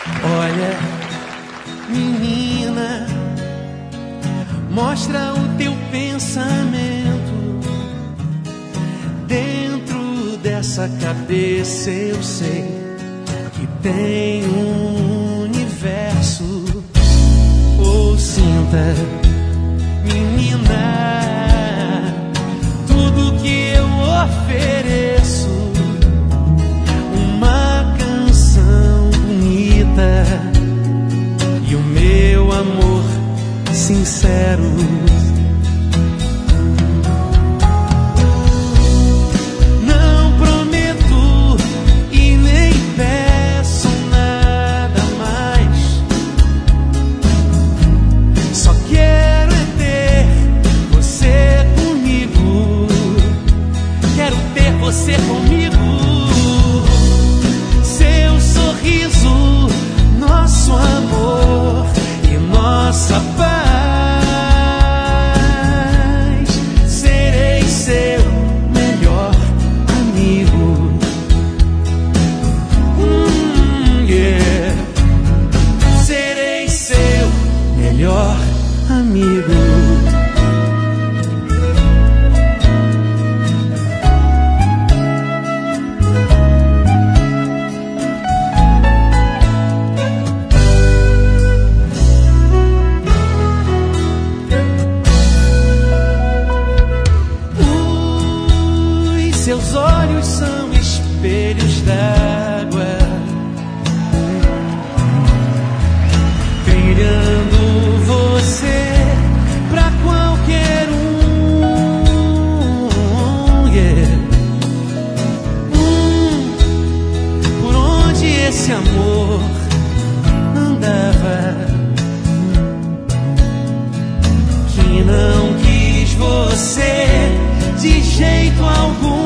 Olha, menina, mostra o teu pensamento. Dentro dessa cabeça eu sei que tem um universo. Ou sinta, menina, tudo que eu ofereço. Uma canção bonita e o meu amor sincero. Não prometo e nem peço nada mais. Só quero é ter você comigo. Quero ter você comigo. Seu sorriso, nosso amor e nossa paz. Serei seu melhor amigo. Yeah. Serei seu melhor amigo. Seus olhos são espelhos d'água, brilhando você pra qualquer yeah. Por onde esse amor andava, que não quis você de jeito algum.